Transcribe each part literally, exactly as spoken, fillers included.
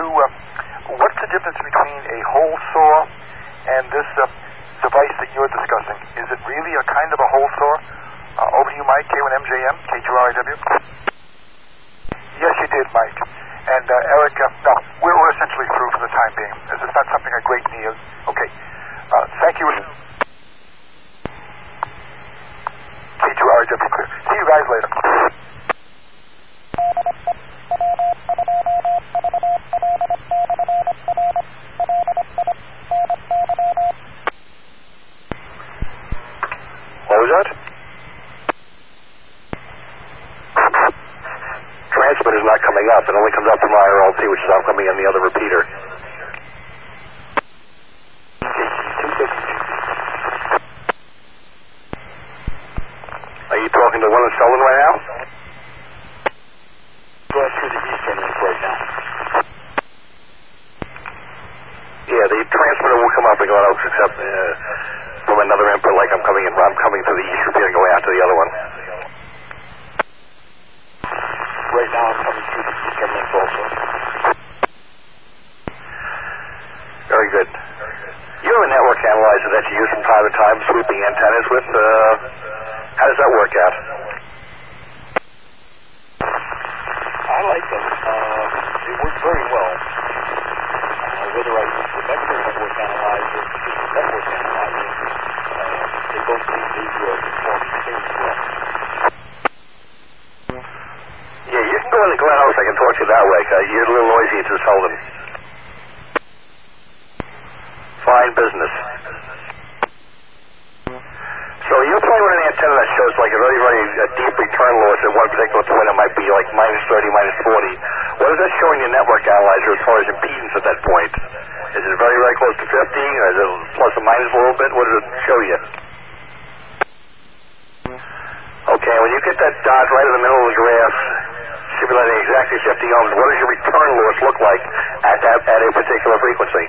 uh, what's the difference between a hole saw and this uh, device that you're discussing? Is it really a kind of a hole saw? Uh, over to you, Mike, K one M J M, K two R I W. Yes, you did, Mike. And uh, Eric, uh, no, we're, we're essentially through for the time being. This is not something a great need. Okay. Uh, thank you. K two R I W clear. See you guys later. What was that? Transmitter's not coming up. It only comes up from I R L T, which is outcoming on the other repeater. Are you talking to one in Sullivan right now? Going through the Eastern link right now. Yeah, the transmitter will come up and go out except uh, from another input, like I'm coming in. I'm coming through the East repeater and going out to the other one. Right now I'm coming through the Eastern link also. Very good. You have a network analyzer that you use from time to time, sweeping antennas with. Uh, how does that work out? I like them. Uh, they work very well. Uh, whether I use the vector network analyzer or just the network analyzer, uh, they both seem to uh, perform extremely well. Yeah, you can go in the Glenhouse. I can talk to you that way. Cause you're a little noisy to Sullivan. Fine business. So you're playing with an antenna that shows like a very, very uh, deep return loss at one particular point. It might be like minus thirty, minus forty. What is that showing your network analyzer as far as impedance at that point? Is it very, very close to fifty? Or is it plus or minus a little bit? What does it show you? Okay, when you get that dot right in the middle of the graph, simulating exactly fifty ohms, what does your return loss look like at that at a particular frequency?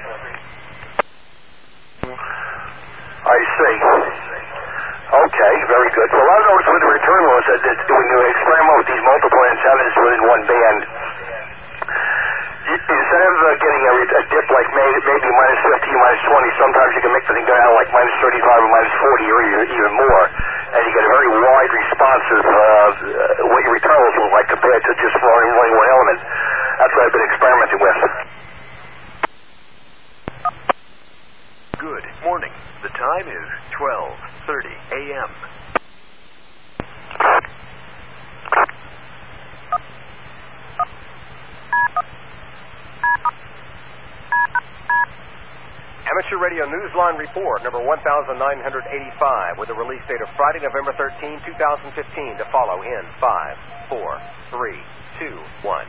I see. Okay, very good. Well, I've noticed with the return loss that, that when you experiment with these multiple antennas within one band, you, instead of uh, getting a, a dip like maybe, maybe minus fifty, minus twenty, sometimes you can make the thing go down like minus thirty-five or minus forty or even, even more, and you get a very wide response of uh, what your return loss looks like compared to just running one element. That's what I've been experimenting with. Good morning. The time is twelve thirty a m Amateur Radio Newsline Report, number one thousand nine hundred eighty-five, with a release date of Friday, November thirteenth, two thousand fifteen, to follow in five, four, three, two, one.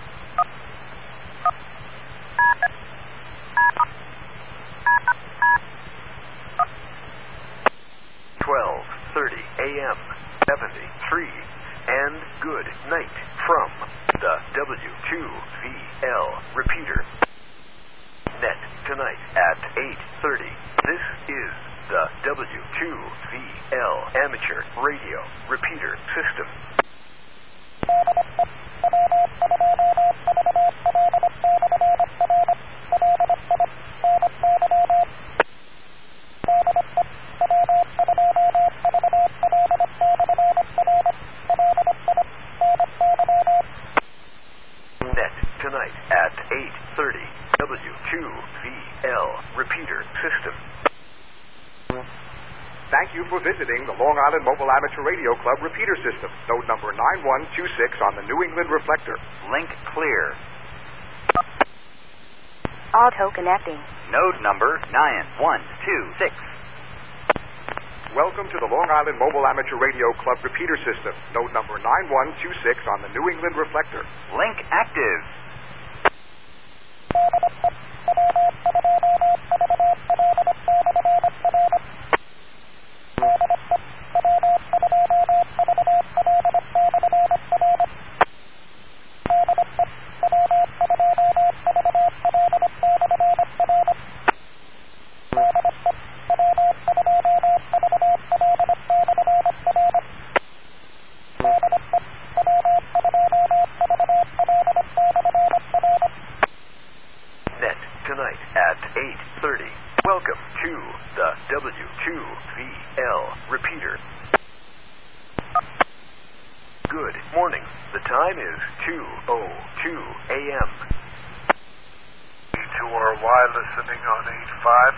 twelve thirty a m, seventy-three, and good night from the W two V L repeater. Net tonight at eight thirty. This is the W two V L Amateur Radio Repeater System. Net tonight at eight thirty. W two V L Repeater System. Thank you for visiting the Long Island Mobile Amateur Radio Club Repeater System. Node number nine one two six on the New England Reflector. Link clear. Auto connecting. Node number nine one two six. Welcome to the Long Island Mobile Amateur Radio Club Repeater System. Node number nine one two six on the New England Reflector. Link active. time is two oh two a.m. To our Y listening on eight five.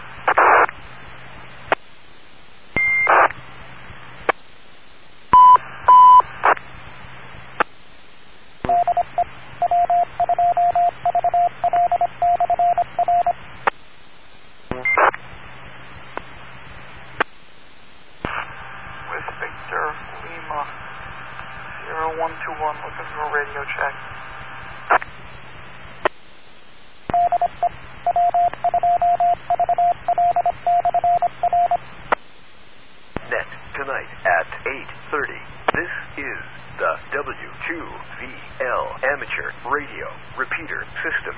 With Victor Lima zero one two one, looking for a radio check. Net tonight at eight thirty. This is the W two V L Amateur Radio Repeater System.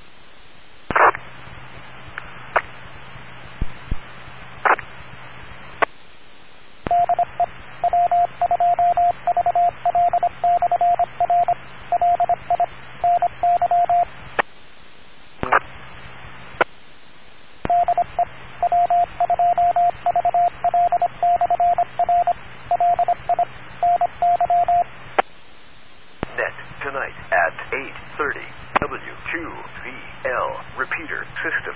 Tonight at eight thirty, W two V L Repeater System.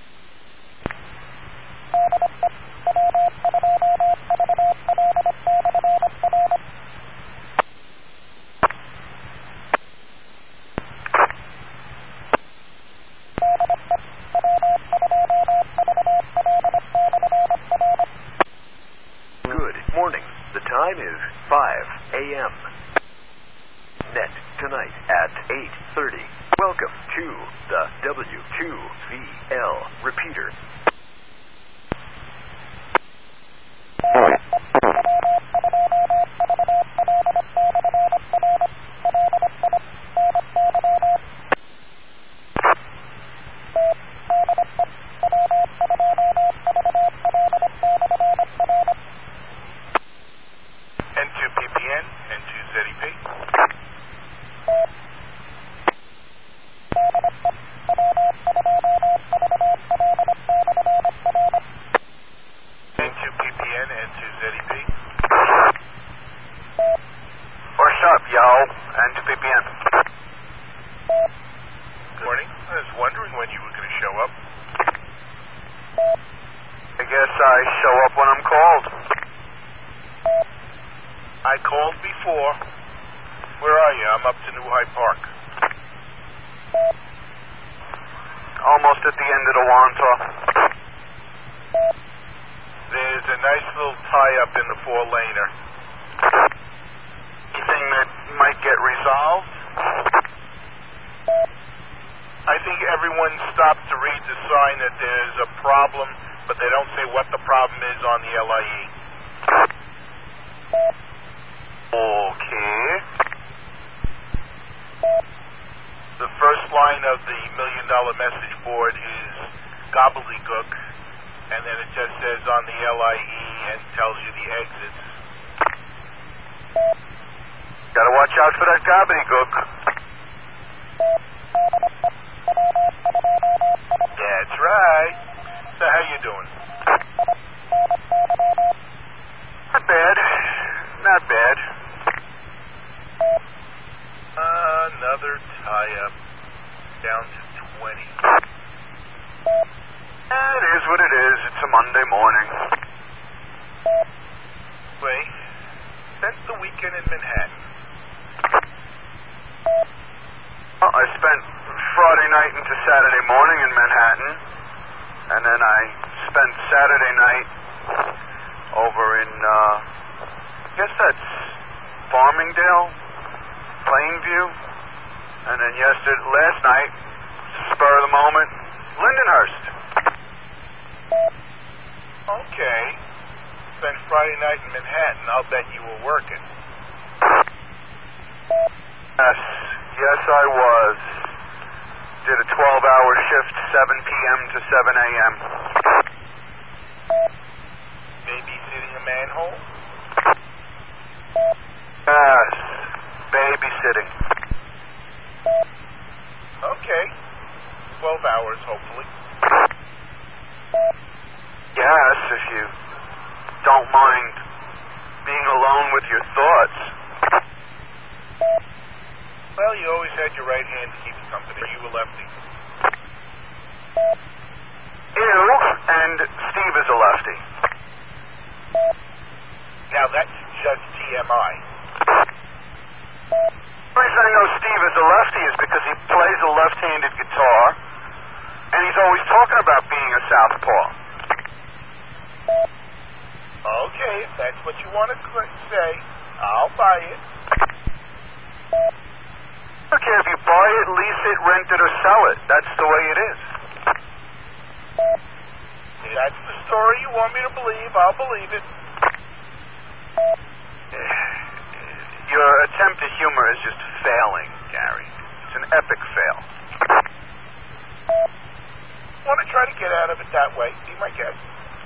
Good morning. The time is five a.m. Net tonight at eight thirty. Welcome to the W two V L Repeater. N two P P N, N two Z E P. N two P P N, N two Z E P. What's up, yo? N two P P N. Good morning. I was wondering when you were going to show up. I guess I show up when I'm called. I called before. Where are you? I'm up to New Hyde Park. Almost at the end of the Wanta. There's a nice little tie-up in the four-laner. You think that might get resolved? I think everyone stopped to read the sign that there's a problem, but they don't say what the problem is on the L I E. Okay. The first line of the million dollar message board is gobbledygook, and then it just says on the L I E and tells you the exits. Gotta watch out for that gobbledygook. That's right. So how you doing? Not bad. Not bad. Another tie-up. Down to twenty. It is what it is. It's a Monday morning. Wait. Spent the weekend in Manhattan. Well, I spent Friday night into Saturday morning in Manhattan, and then I spent Saturday night over in, uh, I guess that's Farmingdale, Plainview, and then yesterday, last night, spur of the moment, Lindenhurst. Okay. Spent Friday night in Manhattan. I'll bet you were working. Yes, yes I was. Did a twelve-hour shift, seven p.m. to seven a.m. Babysitting a manhole? Yes, babysitting. Okay. Twelve hours, hopefully. Yes, if you don't mind being alone with your thoughts. Well, you always had your right hand to keep you company. You were lefty. You and Steve is a lefty. Now, that's just T M I. The reason I know Steve is a lefty is because he plays a left-handed guitar, and he's always talking about being a southpaw. Okay, if that's what you want to say, I'll buy it. I don't care if you buy it, lease it, rent it, or sell it. That's the way it is. If that's the story you want me to believe, I'll believe it. Your attempt at humor is just failing, Gary. It's an epic fail. Want to try to get out of it that way? Be my guest.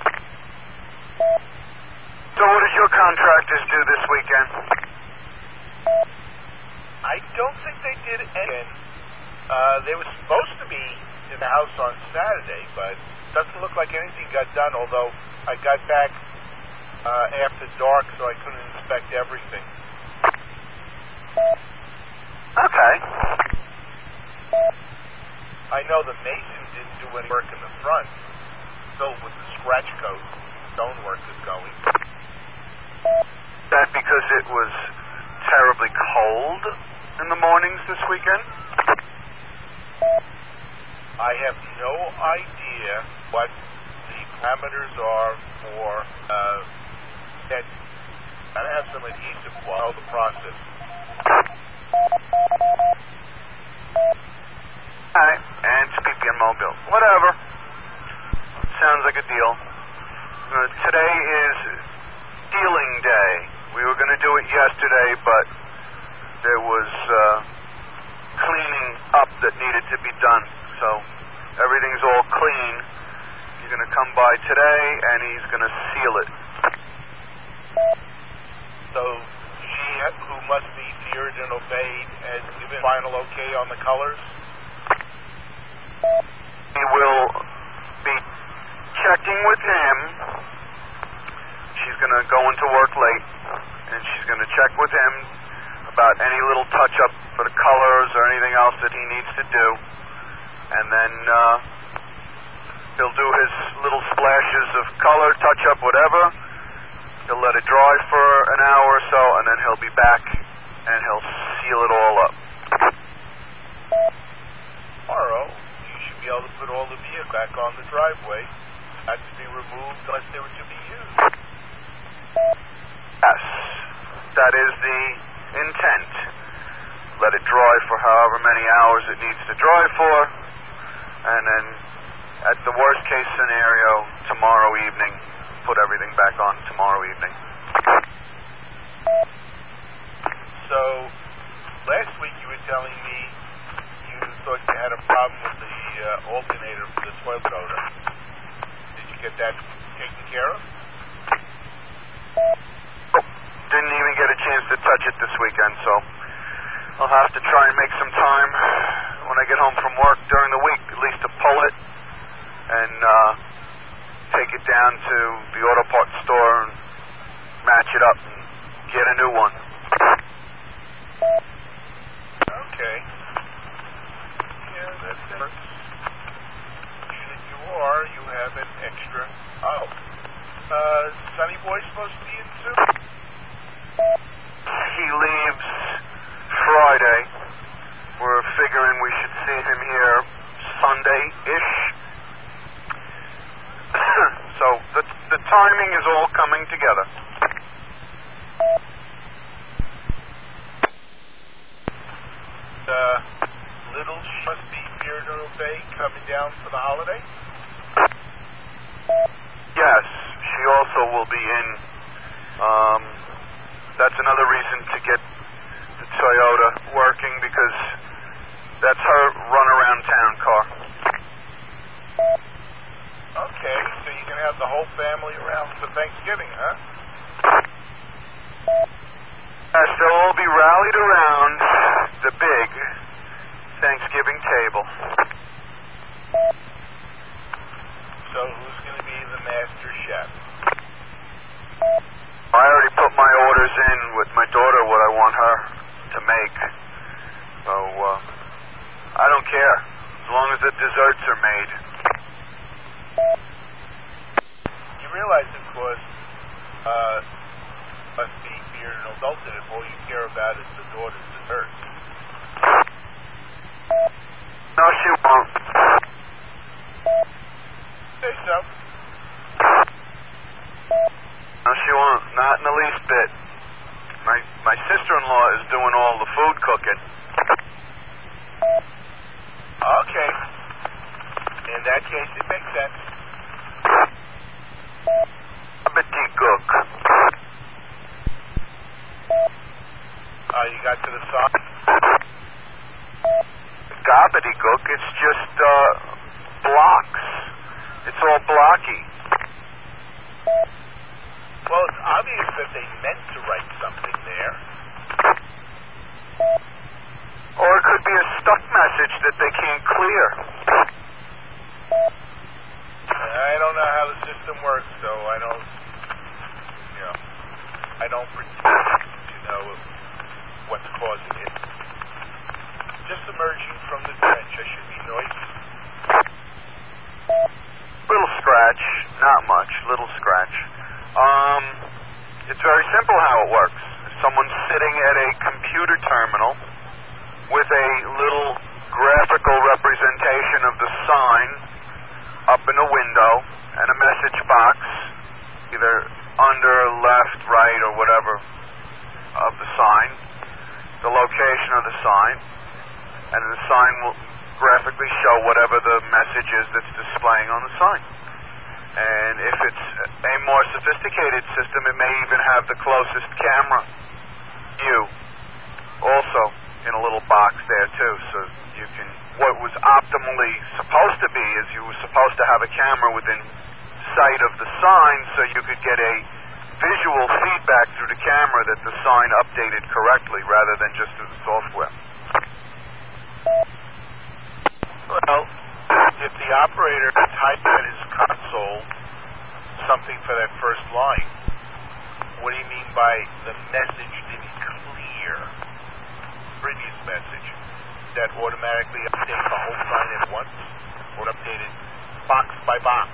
So what did your contractors do this weekend? I don't think they did anything. Uh, they were supposed to be in the house on Saturday, but doesn't look like anything got done, although I got back uh, after dark, so I couldn't inspect everything. Okay. I know the mason didn't do any work in the front, filled with the scratch coat. Stonework is going. That because it was terribly cold in the mornings this weekend? I have no idea what the parameters are for uh, that. Gotta have some adhesive while the process. Alright, and speaking mobile. Whatever. Sounds like a deal. Uh, today is dealing day. We were going to do it yesterday, but there was uh, cleaning up that needed to be done. So everything's all clean. He's going to come by today, and he's going to seal it. So she, who must be feared and obeyed, has given final okay on the colors? He will be checking with him. She's going to go into work late, and she's going to check with him about any little touch-up for the colors or anything else that he needs to do. And then uh, he'll do his little splashes of color, touch-up, whatever. He'll let it dry for an hour or so, and then he'll be back, and he'll seal it all up. Tomorrow, you should be able to put all the vehicles back on the driveway, not to be removed unless they were to be used. Yes, that is the intent. Let it dry for however many hours it needs to dry for, and then at the worst case scenario, tomorrow evening, put everything back on tomorrow evening. So, last week you were telling me you thought you had a problem with the uh, alternator for the toilet odor. Did you get that taken care of? Oh, didn't even get a chance to touch it this weekend, so I'll have to try and make some time when I get home from work during the week, at least to pull it and uh, take it down to the auto parts store and match it up and get a new one. Okay. Yeah, that works. Unit you are, you have an extra. Oh. Uh, Sonny Boy supposed to be in soon? He leaves Friday. We're figuring we should see him here Sunday-ish. So the the timing is all coming together. Uh, little must be feared and obeyed coming down for the holiday? Yes, she also will be in. Um, that's another reason to get the Toyota working, because that's her run-around town car. Okay, so you can have the whole family around for Thanksgiving, huh? Yes, they'll all be rallied around the big Thanksgiving table. So who's going to be the master chef? I already put my orders in with my daughter, what I want her to make. Uh, care, as long as the desserts are made. You realize, of course, uh, must be being an adulterative if all you care about is the daughter's desserts. No, she won't. Say so. No, she won't. Not in the least bit. My my sister-in-law is doing all the food cooking. Okay. In that case, it makes sense. Gobbledygook. Uh, you got to the side? Gobbledygook, it's just, uh, blocks. It's all blocky. Well, it's obvious that they meant to write something there. Or it could be a stuck message that they can't clear. I don't know how the system works, so I don't, you know, I don't pretend to know what's causing it. Just emerging from the trench, I should be noisy. Little scratch, not much, little scratch. Um, it's very simple how it works. Someone's sitting at a computer terminal with a little graphical representation of the sign up in a window and a message box, either under, left, right, or whatever of the sign, the location of the sign, and the sign will graphically show whatever the message is that's displaying on the sign. And if it's a more sophisticated system, it may even have the closest camera view also in a little box there too, so you can, what was optimally supposed to be is you were supposed to have a camera within sight of the sign so you could get a visual feedback through the camera that the sign updated correctly rather than just through the software. Well, if the operator typed at his console something for that first line, what do you mean by the message didn't clear? Previous message, that automatically update the whole sign at once, or updated box by box?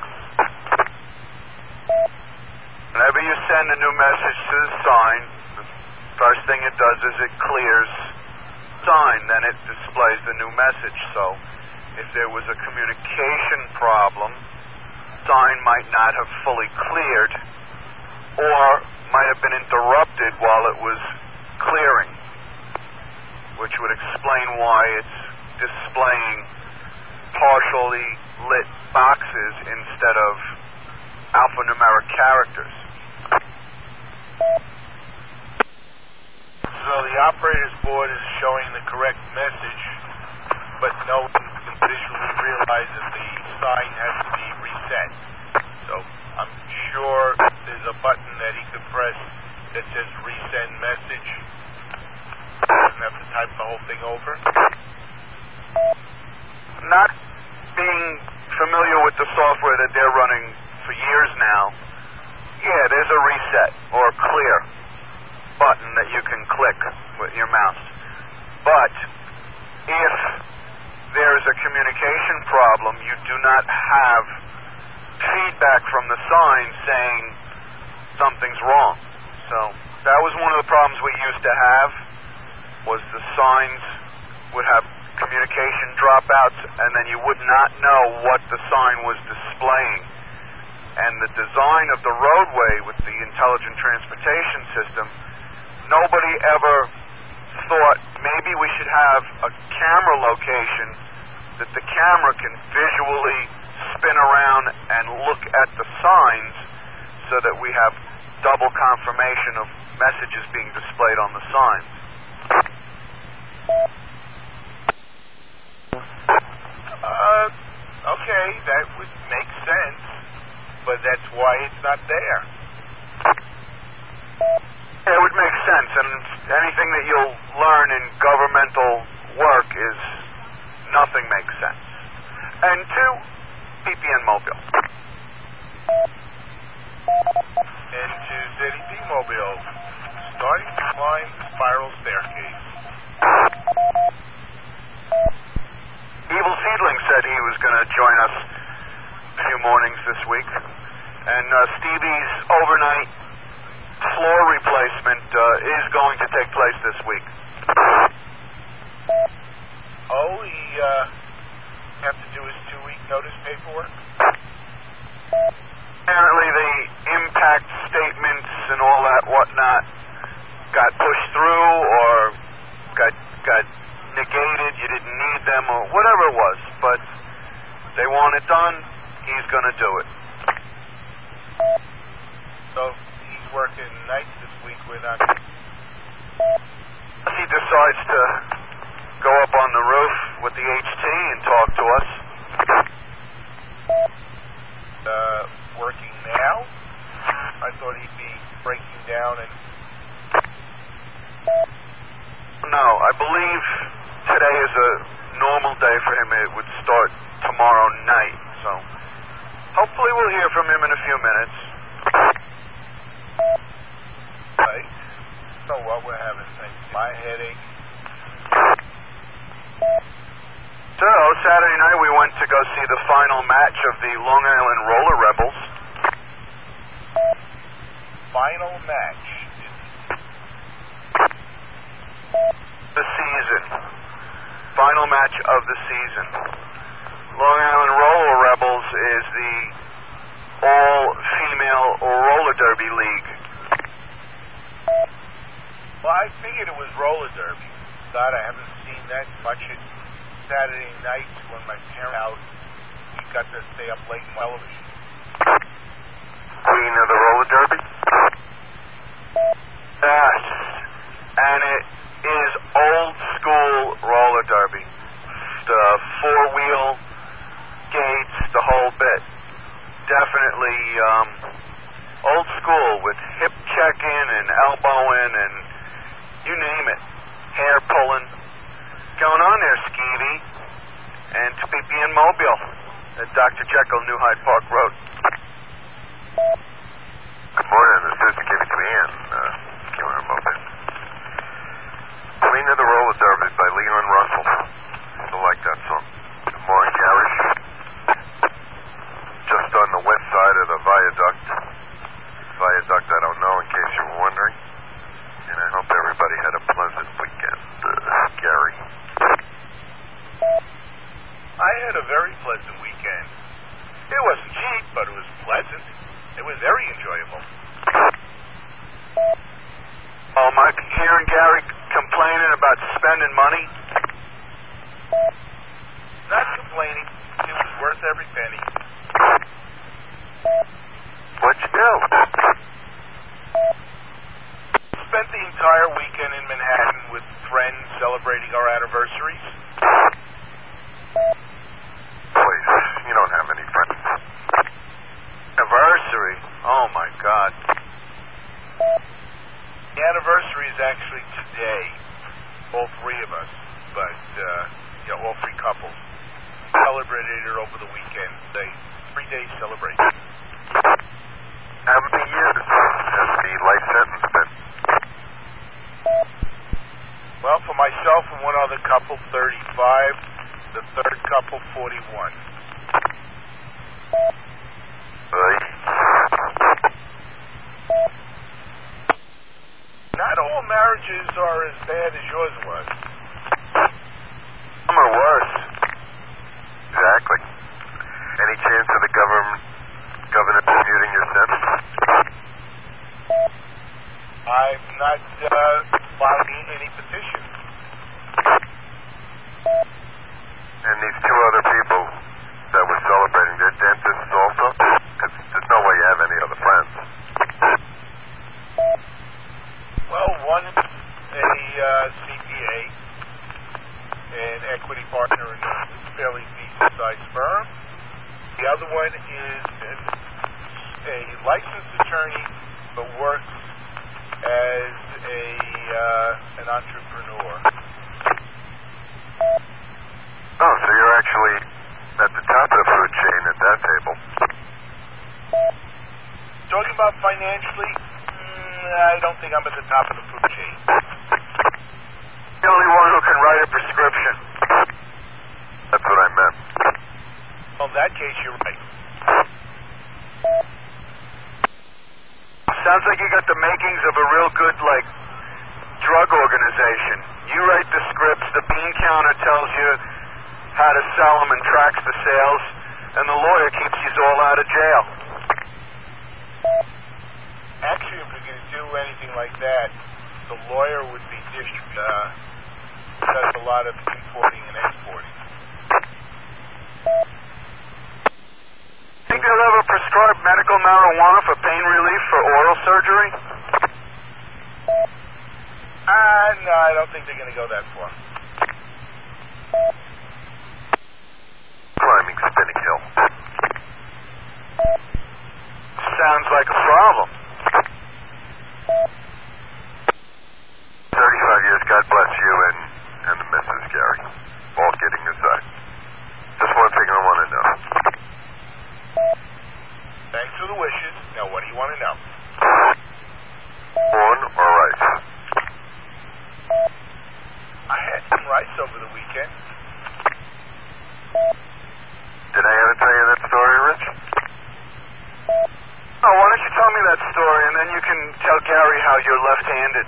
Whenever you send a new message to the sign, the first thing it does is it clears the sign, then it displays the new message. So if there was a communication problem, the sign might not have fully cleared, or might have been interrupted while it was clearing, which would explain why it's displaying partially lit boxes instead of alphanumeric characters. So the operator's board is showing the correct message, but no one can visually realize that the sign has to be reset. So I'm sure there's a button that he could press that says resend message. Doesn't have to type the whole thing over. Not being familiar with the software that they're running for years now, yeah, there's a reset or a clear button that you can click with your mouse. But if there is a communication problem, you do not have feedback from the sign saying something's wrong. So that was one of the problems we used to have, was the signs would have communication dropouts, and then you would not know what the sign was displaying. And the design of the roadway with the intelligent transportation system, nobody ever thought maybe we should have a camera location that the camera can visually spin around and look at the signs so that we have double confirmation of messages being displayed on the signs. Uh, okay, that would make sense, but that's why it's not there. Yeah, it would make sense, and anything that you'll learn in governmental work is nothing makes sense. And two, P P N Mobile. Into Z D P Mobile, starting to climb the spiral staircase. Yeah, to join us a few mornings this week. And uh, Stevie's overnight floor replacement uh, is going to take place this week. Oh, he uh, have to do his two-week notice paperwork? Apparently the impact statements and all that whatnot got pushed through or got got negated, you didn't need them or whatever it was, but they want it done, he's going to do it. So he's working nights this week with us. He decides to go up on the roof with the H T and talk to us. Uh, working now? I thought he'd be breaking down and... No, I believe today is a normal day for him. It would start tomorrow night, so hopefully we'll hear from him in a few minutes. Right. So what we're having things. My headache. So, Saturday night we went to go see the final match of the Long Island Roller Rebels. Final match. The season. Final match of the season. Long Island Roller Rebels is the all-female roller derby league. Well, I figured it was roller derby. God, I haven't seen that much at Saturday nights when my parents out. We got to stay up late on television. Queen of the roller derby? Yes. And it is old school roller derby. The four-wheel gates, the whole bit. Definitely um, old school with hip checking and elbowing and you name it. Hair pulling. Going on there, Skeevy. And to be in Mobile at Doctor Jekyll, New Hyde Park Road. Good morning. This is Skeevy to me and uh, Killer Mobile. Queen of the Roller Derby by Leon Russell. I still like that song. Good morning, Garish. Just on the west side of the viaduct. Viaduct, I don't know in case you were wondering. And I hope everybody had a pleasant weekend, uh, Gary. I had a very pleasant weekend. It wasn't cheap, but it was pleasant. It was very enjoyable. Oh, Mike, hearing Gary complaining about spending money? Not complaining. It was worth every penny. What'd you do? Spent the entire weekend in Manhattan with friends celebrating our anniversaries. Please, you don't have any friends. Anniversary? Oh, my God. The anniversary is actually today. All three of us. But, uh, yeah, all three couples. Celebrated it over the weekend. They three-day celebration. How many years has the life sentence been? Well, for myself and one other couple, thirty-five. The third couple, forty-one. Right. Not all marriages are as bad as yours was. Some are worse. Exactly. Any chance of the government, governor commuting your sentence? I'm not uh, filing any petition. And these two other people that were celebrating, they're dentists also? Because there's no way you have any other friends. Well, one is a uh, C P A, an equity partner in a fairly decent-sized firm. The other one is an, a licensed attorney but works as a uh, an entrepreneur. Oh, so you're actually at the top of the food chain at that table. Talking about financially, mm, I don't think I'm at the top of the food chain. The only one who can write a prescription. That's what I meant. case you're right. Sounds like you got the makings of a real good, like, drug organization. You write the scripts, the bean counter tells you how to sell them and tracks the sales, and the lawyer keeps you all out of jail. Actually, if we're going to do anything like that, the lawyer would be district, uh, does a lot of importing and exporting. Think they'll ever prescribe medical marijuana for pain relief for oral surgery? Uh, no, I don't think they're going to go that far. Climbing Spinning Hill. Sounds like a problem. thirty-five years, God bless you and, and the missus, Gary. All kidding aside. Just one thing I want to know. Thanks for the wishes. Now, what do you want to know? Corn or rice? I had some rice over the weekend. Did I ever tell you that story, Rich? Oh, why don't you tell me that story, and then you can tell Gary how you're left-handed.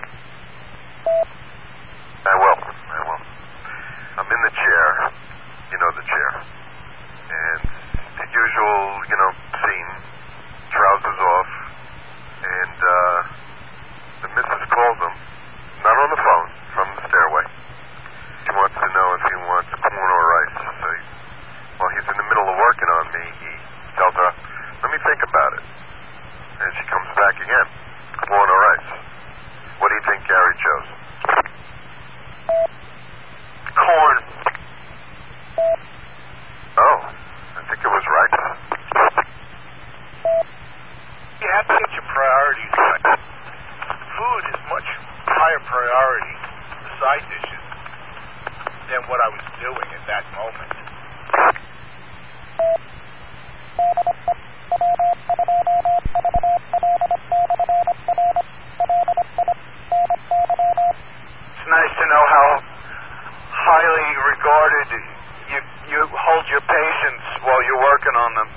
I will. I will. I'm in the chair. You know the chair. And the usual, you know, scene. Trousers off. And, uh, the missus calls him. Not on the phone. From the stairway. She wants to know if he wants corn or rice. So he, while he's in the middle of working on me, he tells her, let me think about it. And she comes back again. Corn or rice. What do you think Gary chose? Corn. Oh, I think it was rice. You have to get your priorities right. Food is much higher priority, the side dishes, than what I was doing at that moment. It's nice to know how highly regarded you you hold your patients while you're working on them.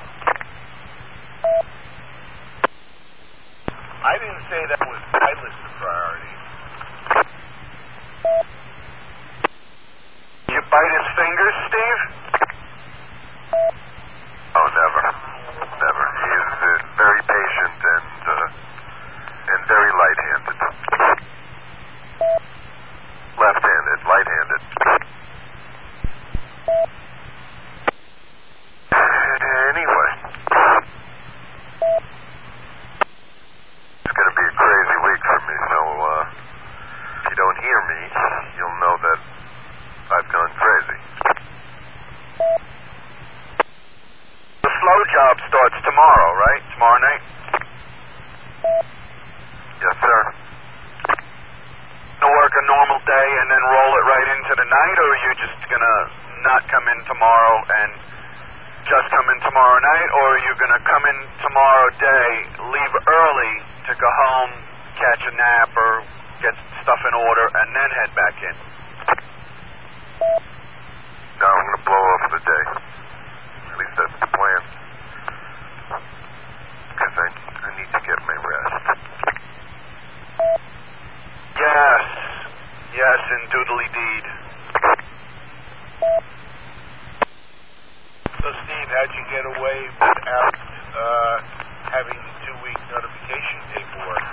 I didn't say that was my list of priorities. You bite his fingers, Steve? Oh, never. Never. He is uh, very patient and, uh, and very light-handed. Left-handed, light-handed. Anyway. It's going to be a crazy week for me, so, uh, if you don't hear me, you'll know that I've gone crazy. The slow job starts tomorrow, right? Tomorrow night? Yes, sir. To work a normal day and then roll it right into the night, or are you just gonna not come in tomorrow and just come in tomorrow night, or are you gonna come in tomorrow day, leave early to go home, catch a nap, or get stuff in order, and then head back in? No, I'm going to blow off the day. At least that's the plan. Because I, I need to get my rest. Yes. Yes, indubitably. So, Steve, how'd you get away without uh, having the two-week notification paperwork?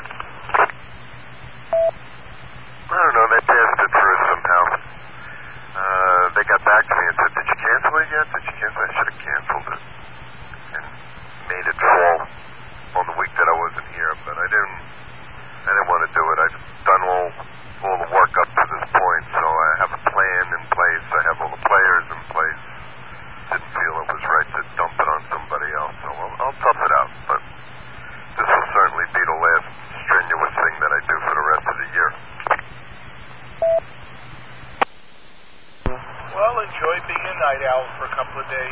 I don't know, they passed it through somehow. Uh, they got back to me and said, did you cancel it yet? Did you cancel it? I should have canceled it. And made it fall on the week that I wasn't here, but I didn't, I didn't want to do it. I've done all, all the work up to this point, so I have a plan in place. I have all the players in place. Didn't feel it was right to dump it on somebody else, so I'll, I'll tough it out, but this will certainly be the last strenuous thing that I do for the rest of the year. Well, enjoy being a night owl for a couple of days.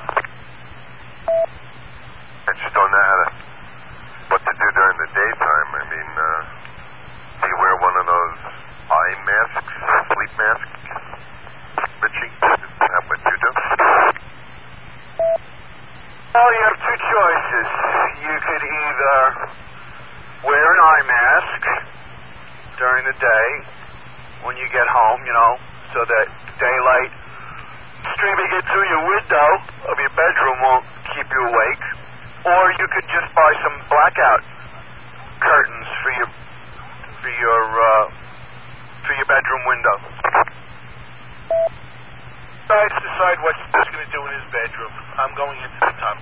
I just don't know how to, what to do during the daytime. I mean, uh, do you wear one of those eye masks, sleep masks, Richie? Is that what you do? day when you get home, you know, so that daylight streaming in through your window of your bedroom won't keep you awake. Or you could just buy some blackout curtains for your for your uh, for your bedroom window. Guys, decide what he's going to do in his bedroom. I'm going into the top.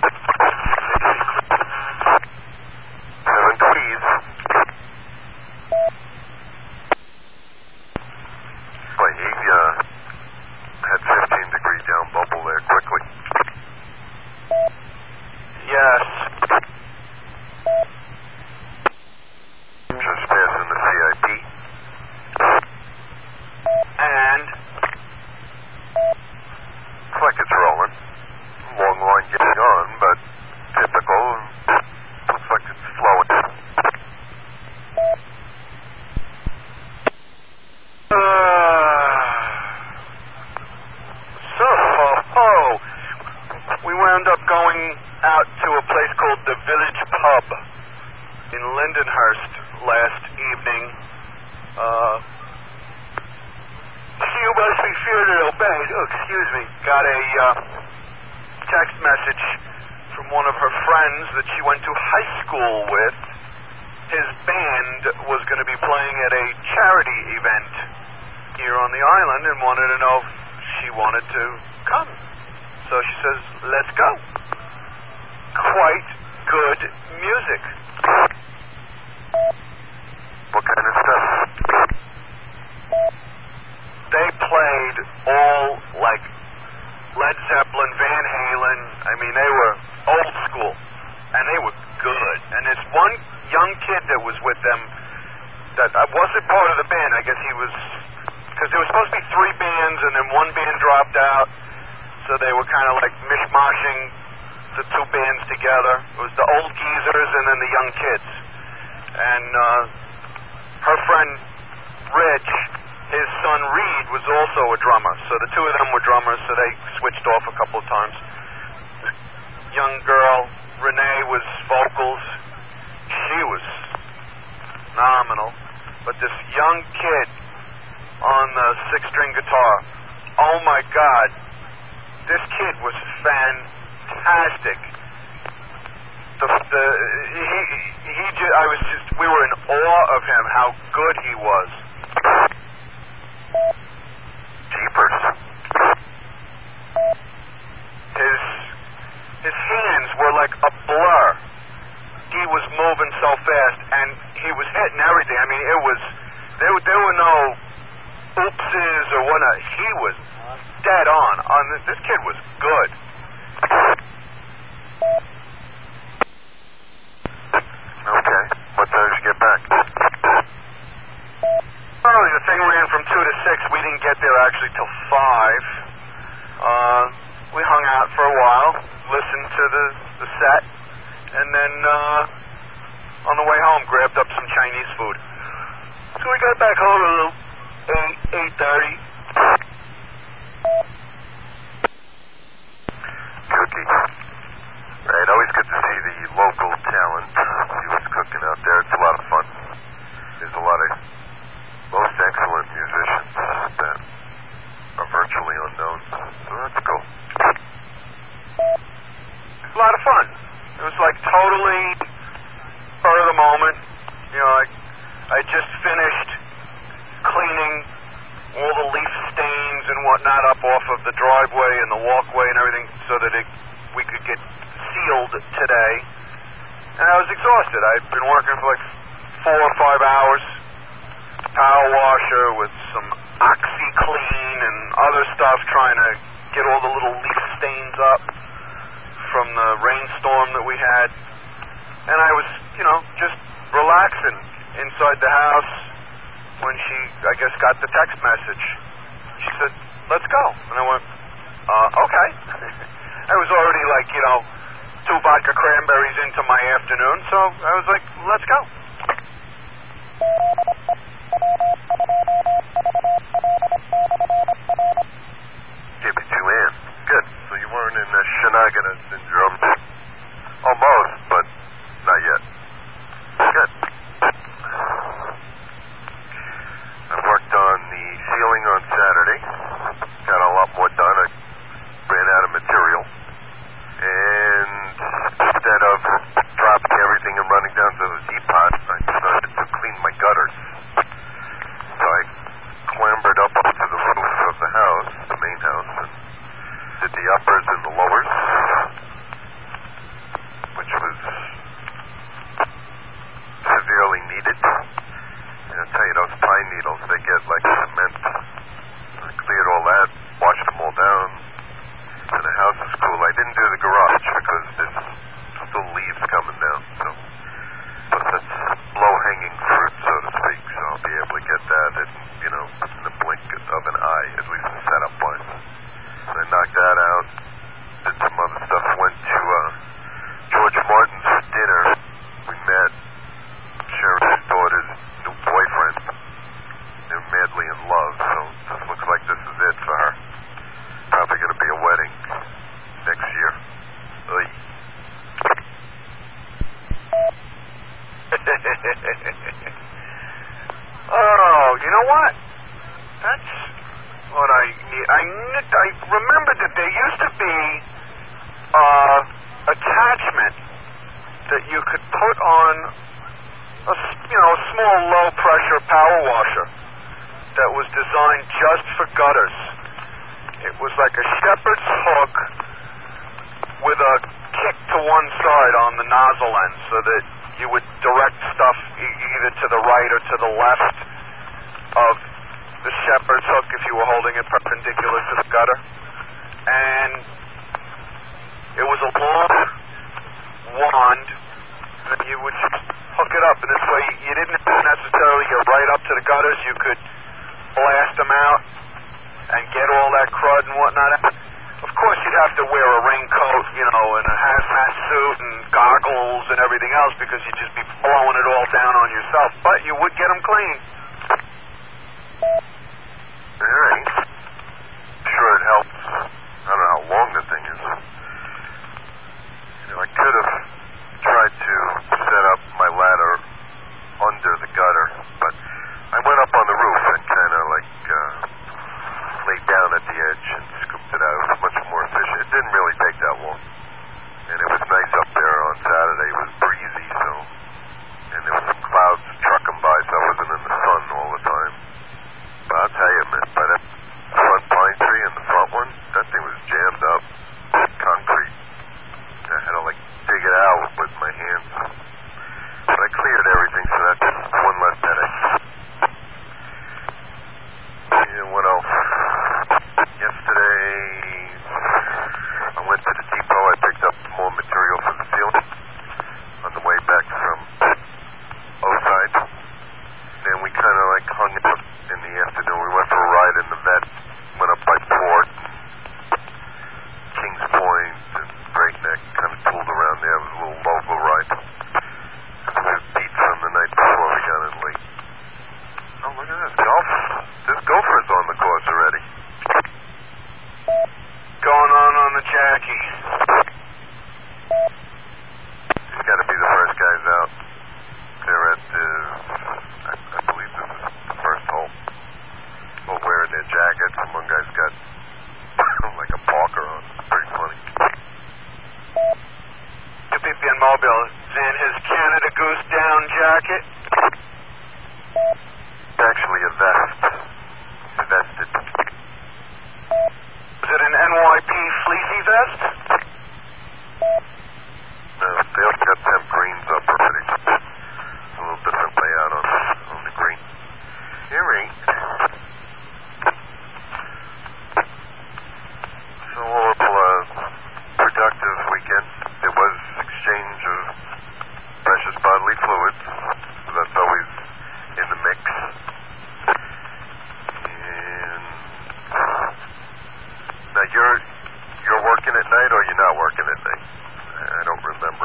Seven please. Boy, he uh, had fifteen degree down bubble there quickly. Yes. Just passing the C I P. And looks like it's rolling. Long line getting on, but typical. Looks like it's slowing. Uh, so, oh, we wound up going out to a place called the Village Pub in Lindenhurst last evening. Uh, she who must be feared and obeyed, oh, excuse me, got a uh, text message from one of her friends that she went to high school with. His band was going to be playing at a charity event here on the island and wanted to know if she wanted to come. So she says, let's go. Quite good music. What kind of stuff? They played all like Led Zeppelin, Van Halen. I mean, they were old school, and they were good. And this one young kid that was with them that wasn't part of the band, I guess he was, because there was supposed to be three bands, and then one band dropped out, so they were kind of like mishmashing the two bands together. It was the old geezers and then the young kids. And uh, her friend Rich, his son Reed, was also a drummer. So the two of them were drummers, so they switched off a couple of times. This young girl, Renee, was vocals. She was phenomenal. But this young kid on the six-string guitar, oh my God, this kid was fantastic. The, the, he, he just, I was just, we were in awe of him, how good he was. Jeepers. His, his hands were like a blur. He was moving so fast, and he was hitting everything. I mean, it was, there, there were no oopses or whatnot. He was dead on. on this, this kid was good. Okay. What time did you get back? Oh, the thing ran from two to six. We didn't get there actually till five. Uh, we hung out for a while, listened to the, the set, and then uh, on the way home grabbed up some Chinese food. So we got back home at eight, eight thirty. Cookie. Right, always good to see the local talent, see what's cooking out there. It's a lot of fun. There's a lot of most excellent musicians that are virtually unknown, so that's cool. A lot of fun. It was like totally spur of the moment. You know, I, I just finished cleaning all the leaf stains and whatnot up off of the driveway and the walkway and everything so that it, we could get sealed today. And I was exhausted. I'd been working for like four or five hours. Power washer with some OxyClean and other stuff trying to get all the little leaf stains up from the rainstorm that we had. And I was, you know, just relaxing inside the house when she, I guess, got the text message. She said, let's go. And I went, uh, okay. I was already like, you know, two vodka cranberries into my afternoon, so I was like, let's go. Gave me two in. Good. So you weren't in the Shinagata syndrome. Almost, but not yet. Good. did the uppers and the lowers, which was severely needed. And I'll tell you, those pine needles, they get like cement. I cleared all that, washed them all down, and the house is cool. I didn't do the garage because there's still leaves coming down, so but that's low-hanging fruit, so to speak, so I'll be able to get that in, you know, in the blink of an eye, at least setup-wise. And I knocked that out, did some other stuff, went to uh, George Martin's for dinner. We met Sharon's daughter's new boyfriend. They're madly in love, so this looks like this is it for her. Probably going to be a wedding next year. Oy. Oh, you know what? That's what I need. I, I remember that there used to be uh, attachment that you could put on a, you know, a small low-pressure power washer that was designed just for gutters. It was like a shepherd's hook with a kick to one side on the nozzle end so that you would direct stuff e- either to the right or to the left of the shepherd's hook if you were holding it perpendicular to the gutter. And it was a long wand, and you would just hook it up. And this way you didn't have to necessarily get right up to the gutters. You could blast them out and get all that crud and whatnot. Of course, you'd have to wear a raincoat, you know, and a hazmat suit and goggles and everything else because you'd just be blowing it all down on yourself. But you would get them clean. All right. Sure, it helps. I don't know how long the thing is. You know, I could have tried to set up my ladder under the gutter, but I went up on the roof and kind of like uh, laid down at the edge and scooped it out. It was much more efficient. It didn't really take that long. And it was nice up there on Saturday. It was breezy, so, and there was some clouds trucking by, so I wasn't in the sun all the time. But I'll tell you, man, by that front pine tree and the front one, that thing was jammed up. Concrete. I had to like dig it out with my hands. But I cleared everything, so that's one less headache. Yeah, what else? Yesterday, I went to the depot. I picked up some more material for the ceiling on the way back from Oside. And we kind of like hung out in the afternoon. We went for a ride in the vet. Went up by Port, Kings Point, and Great Neck. Kind of pulled around there. It was a little local ride. We was beat from the night before we got in late. Oh, look at this. Golf. There's gophers on the course already. Going on on the Jackie. He's got to be the first guys out. They're at the, I, I believe this is the first hole. All wearing their jackets. And one guy's got like a Parker on. It's pretty funny. U P P N Mobile is in his Canada Goose down jacket. It's actually a vest. It's vested. Is it an N Y P fleecy vest? No, they all got them greens up already. It's a little different layout on, on the green. Here we So all up a productive weekend. There was exchange of precious bodily fluids. So that's always in the mix. And now you're you're working at night or you're not working at night? I don't remember.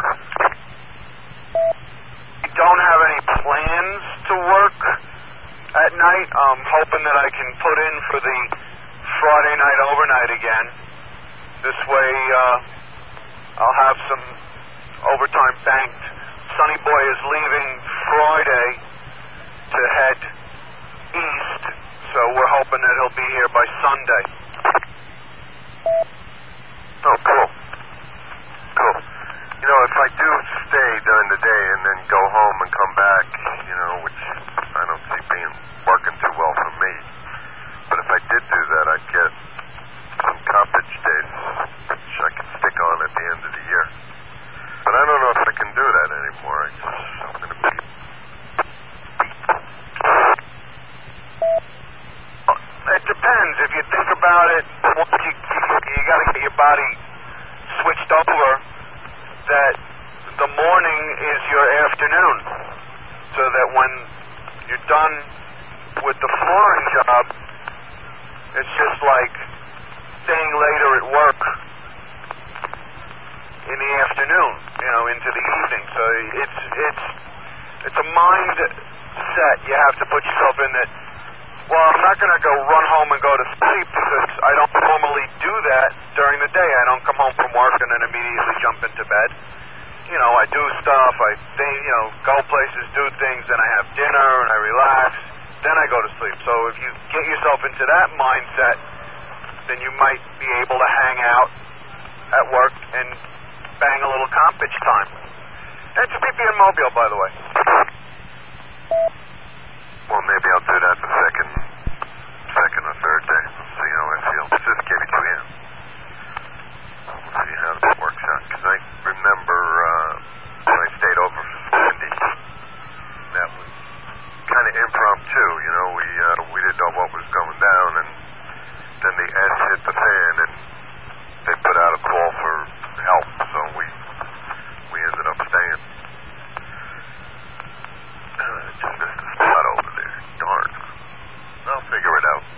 I don't have any plans to work at night. I'm hoping that I can put in for the Friday night overnight again. This way uh, I'll have some overtime banked. Sonny Boy is leaving Friday to head east, so we're hoping that he'll be here by Sunday. Oh, cool. Cool. You know, if I do stay during the day and then go home and come back, you know, which I don't see being working too well for me, but if I did do that, I'd get some compage days. body switched over that the morning is your afternoon, so that when you're done with the flooring job, it's just like staying later at work in the afternoon, you know, into the evening. So it's it's it's a mindset you have to put yourself in that, well, I'm not going to go run home and go to sleep because I don't normally do that during the day. I don't come home from work and then immediately jump into bed. You know, I do stuff, I think, you know, go places, do things, then I have dinner and I relax, then I go to sleep. So if you get yourself into that mindset, then you might be able to hang out at work and bang a little comp each time. It's a P P N Mobile, by the way. Well, maybe I'll do that the second, second or third day. We'll see how I feel. This is K B two A M. We'll see how this works out. Because I remember uh, when I stayed over for Sandy, that was kind of impromptu. You know, we uh, we didn't know what was going down, and then the S hit the fan, and they put out a call for help. So we we ended up staying. Uh, just missed the spot over there. Darn. I'll figure it out.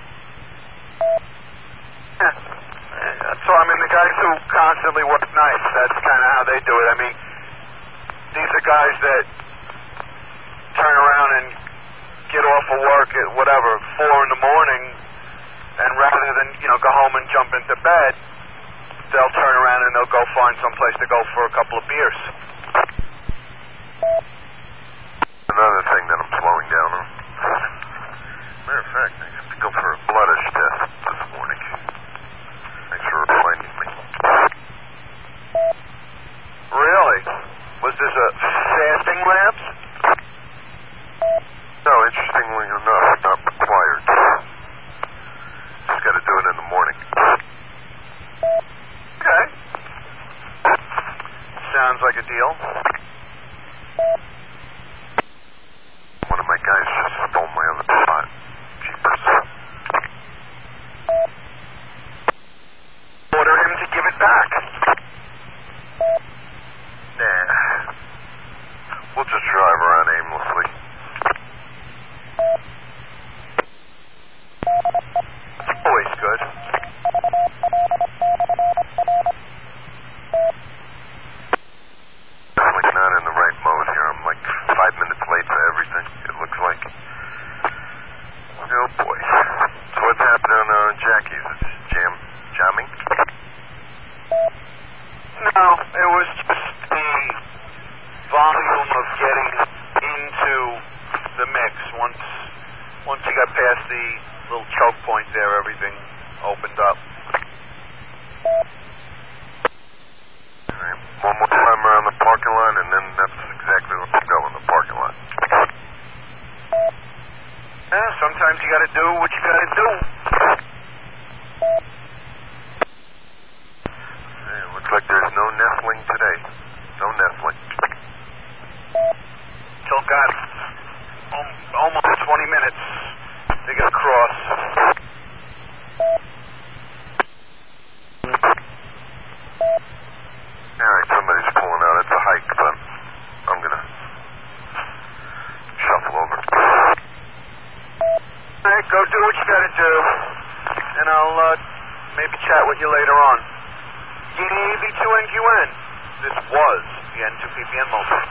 Yeah. So, I mean, the guys who constantly work nights, that's kind of how they do it. I mean, these are guys that turn around and get off of work at whatever, four in the morning, and rather than, you know, go home and jump into bed, they'll turn around and they'll go find someplace to go for a couple of beers. Another thing that I'm slowing down on. Matter of fact, I have to go for a bloodish test this morning. Thanks for reminding me. Really? Was this a fasting labs? No, interestingly enough, not required. Just got to do it in the morning. Okay. Sounds like a deal. One of my guys just stole my other spot. Jeepers. Order him to give it back. Nah. We'll just drive around aimlessly. Always good. Definitely not in the right mode here. I'm like five minutes late for everything, it looks like. Oh boy. So what's happening on uh, Jackie's? It's jam jamming? No, it was just the volume of getting into the mix. Once once you got past the little choke point there, everything opened up. All right. One more time around the parking lot, and then that's exactly where we'll go, in the parking lot. Yeah, sometimes you gotta do what you gotta do. Hey, it looks like there's no nestling today. No nestling. Still got um, almost twenty minutes to get across. Alright, somebody's pulling out. It's a hike, but I'm gonna shuffle over. Alright, go do what you gotta do, and I'll uh, maybe chat with you later on. G B two N Q N. This was the N two P P N Mobile.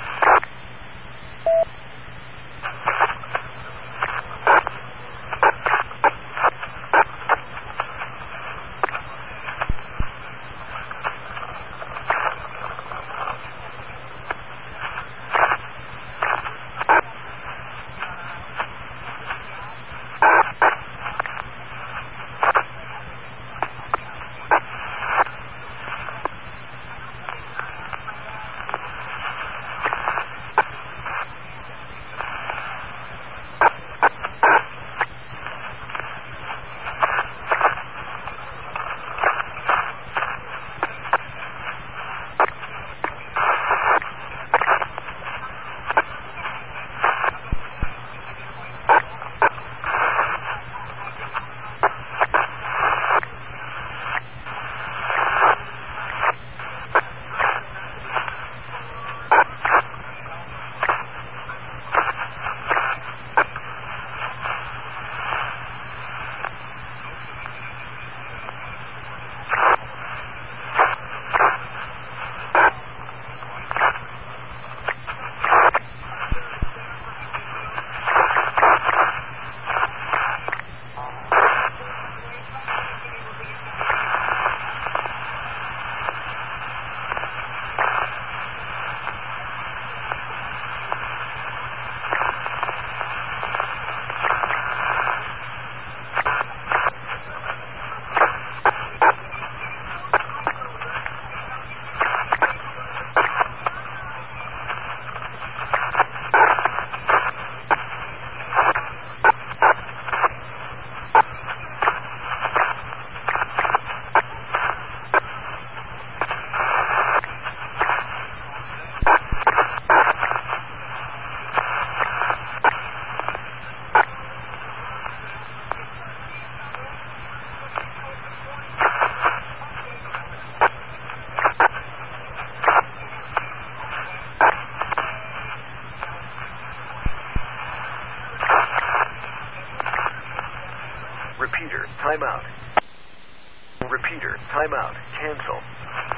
Repeater. Timeout. Cancel.